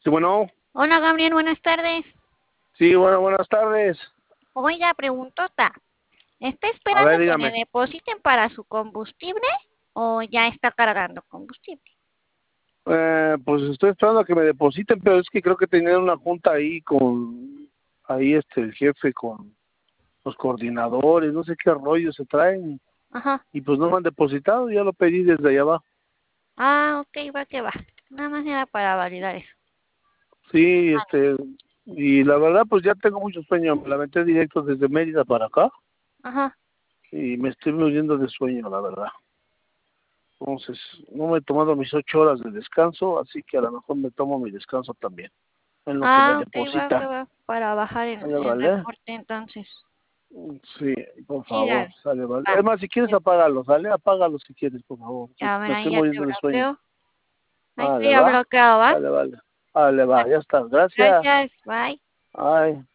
Sí, bueno. Hola Gabriel, buenas tardes. Sí, bueno, buenas tardes. Oiga, preguntota. ¿Está A ver, esperando que le dígame. depositen para su combustible o ya está cargando combustible? Pues estoy esperando a que me depositen, pero es que creo que tenían una junta ahí el jefe con los coordinadores, no sé qué rollo se traen, Ajá. y pues no me han depositado, ya lo pedí desde allá abajo. Ah, ok, va que va. Nada más era para validar eso. Sí, y la verdad pues ya tengo mucho sueño, me la aventé directo desde Mérida para acá, Ajá. y me estoy muriendo de sueño, la verdad. Entonces, no me he tomado mis 8 horas de descanso, así que a lo mejor me tomo mi descanso también, en lo que me Ah, ok, va que depositan. va. Para bajar ¿Sale, el vale? reporte entonces. Sí, por Sí, favor, dale. sale, vale. Va. Es más, si quieres apágalo, ¿sale? Apágalo si quieres, por favor. Ya, ver, Me ahí estoy ya te muriendo de sueño. bloqueo. Ahí te Vale, ya va. bloqueado, ¿va? Sale, vale. Vale, va, Vale. ya está. Gracias. Gracias. Bye. Ay.